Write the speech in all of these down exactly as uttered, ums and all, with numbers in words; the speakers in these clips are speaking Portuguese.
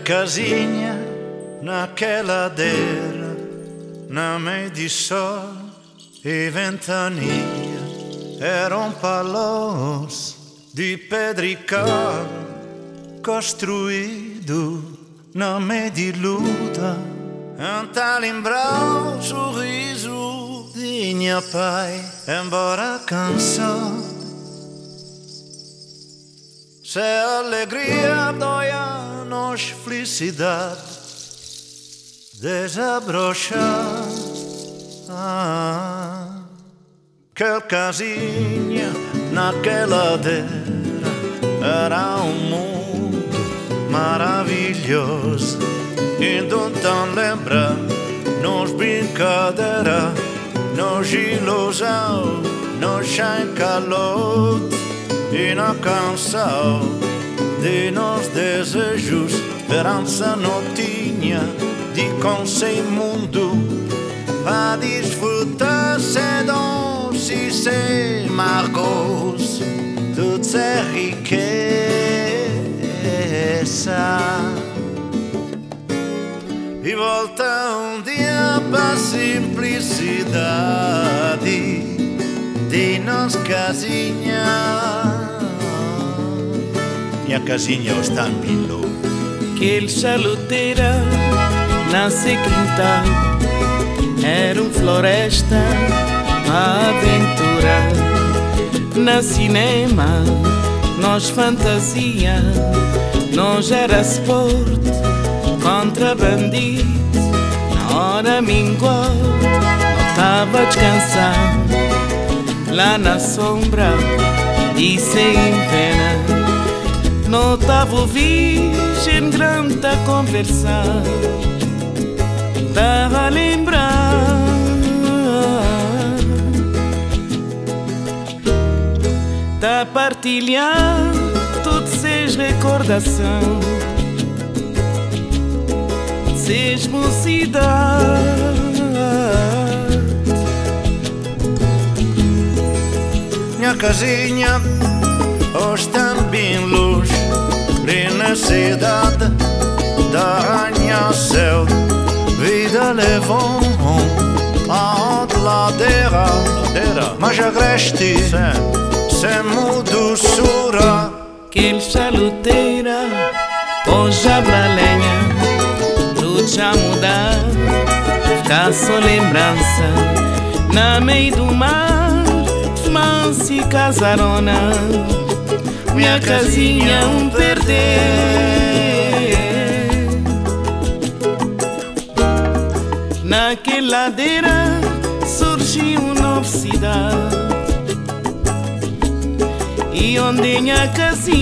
casinha naquela ladeira, na meio de sol e ventania, eram palácios de pedra e cal, construído na meio de luta. Anta lembrar o sorriso de minha pai, embora cansado. Se a alegria doia, nos felicidade desabrochar. Ah, aquela casinha naquela ladeira era um mundo maravilhoso. Então tão lembra, nos brincadeira, nos ilusão, nos sem calor e na canção de nos desejos. Esperança não tinha de com sem mundo a desfrutar sem dons e sem amargos, tudo é riqueza. E volta um dia para a simplicidade de nossa casinha. Minha casinha é o estampilho. Aquele chaluteira nasce quintal, era uma floresta, uma aventura. Na cinema, nós fantasia, nós era sport contra bandido. Na hora mingual, não tava descansando lá na sombra e sem pena. Não tava o virgem grande a conversar, tava a lembrar. Tá a partilhar todas essas recordações, essas mocidade. Minha casinha hoje também luz, na cidade da arranha-céu. Vida levou a ladeira, ladeira, mas agreste sem mudoçura. Aquele chaluteira hoje abre a lenha, tudo já mudar, fica só lembrança. Na meio do mar, mansa e casarona, minha casinha um perder. Naquela ladeira surgiu uma nova cidade, e onde é minha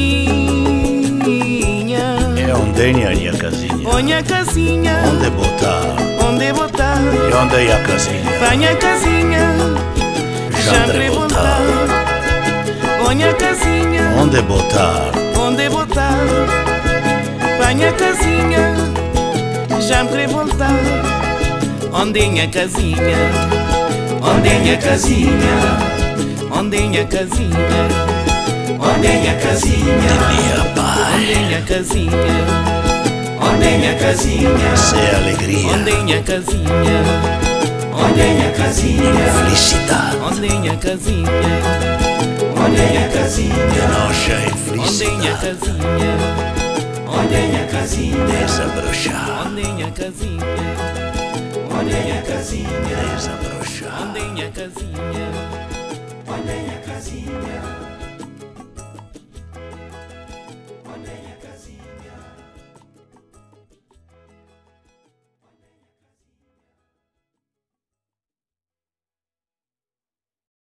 casinha? É onde é minha casinha? Onde a casinha? Onde botar? Onde botar? E onde é a casinha? Vai minha casinha, já me voltar. Onde a casinha? Onde botar? Onde botar? Vai minha casinha, já me querer voltar. Onde é minha casinha? Onde é minha casinha? Onde é minha casinha? Onde é minha casinha? Minha pai. Onde é minha casinha? Onde é minha casinha? Sem alegria. Onde é minha casinha? Onde é minha casinha? Felicidade. Onde é minha casinha? Onde é minha casinha? Nossa Onde é minha infelicidade. casinha? Onde é minha casinha? Desabrochar. Onde é minha casinha? Onde é minha casinha? Desabrochar. Onde é minha casinha?